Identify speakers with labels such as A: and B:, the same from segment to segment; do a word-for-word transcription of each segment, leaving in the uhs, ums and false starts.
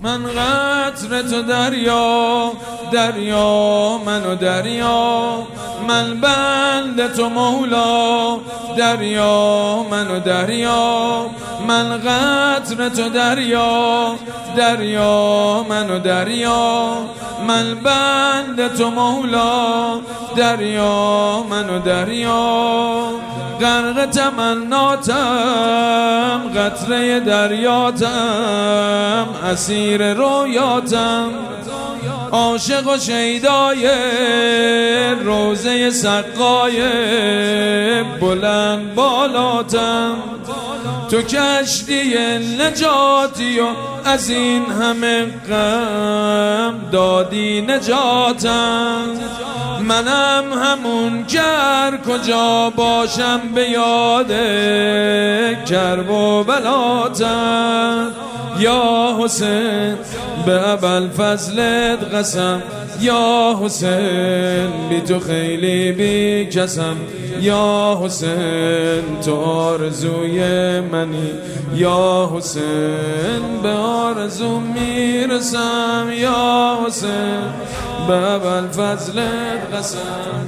A: من قطره تو دریا، دریا منو دریا، من بند تو مولا، دریا منو دریا، من قطره تو دریا، دریا منو دریا، من بند تو مولا، دریا منو دریا. غرق تمناتم، قطره دریاتم، اسیر رویاتم، عاشق و شیدای روزه سقای بلند بالاتم. تو کشتی نجاتی و از این همه غم دادی نجاتم. منم همون گر کجا باشم به یاد کرب و بلاتم. یا حسین به ابوالفضلت قسم، یا حسین بی تو خیلی بی کسم، یا حسین تو آرزوی منی، یا حسین به آرزو میرسم، یا حسین به ابوالفضلت قسم.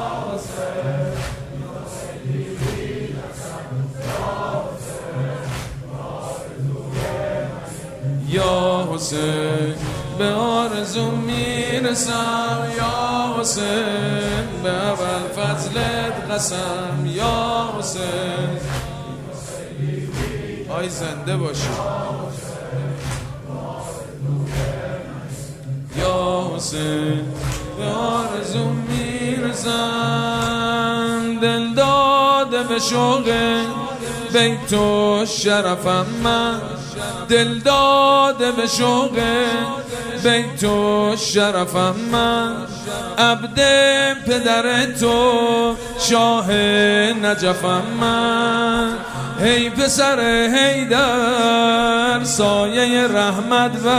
A: یا حسین به آرزو میرسم، یا حسین به ابوالفضلت قسم، یا حسین. آی زنده باشی یا حسین به آرزو میرسم. دل داده به شوق بیت و شرفم من، دل داده به شوق بیت و شرفم من، عبد پدر تو شاه نجفم من. هی پسر حیدر سایه رحمت و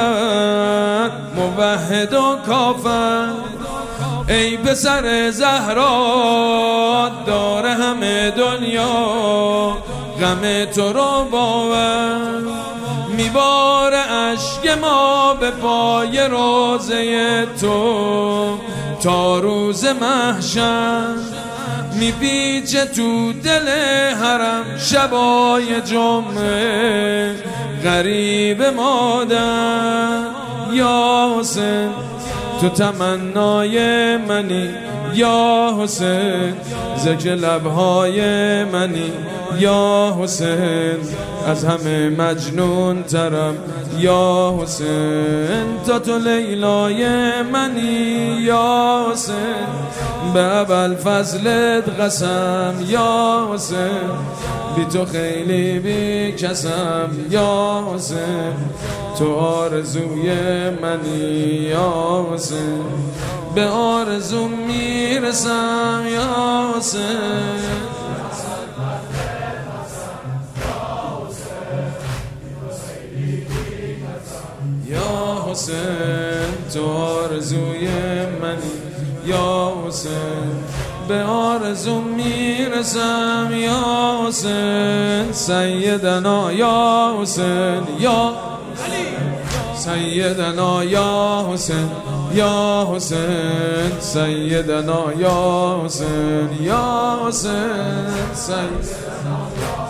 A: موحد و کافر، ای پسر زهرا دار همه دنیا غم تو رو باور. میبار اشک ما به پای روزه تو تا روز محشر، میپیچه تو دل حرم شبای جمعه غریب مادر. یا حسین تو تمنای منی، یا حسین ذکر لبهای منی، یا حسین از همه مجنون ترم، یا حسین تا تو لیلای منی، یا حسین به ابوالفضلت قسم، یا حسین بی تو خیلی بی کسم، یا حسین تو آرزوی منی، یا حسین به آرزو میرسم، یا حسین. یا حسین تو آرزوی منی، یا حسین به آرزو میرسم، یا حسین سیدنا یا حسین، یا سیدنا یا حسین، یا حسین سیدنا یا حسین، یا حسین سیدنا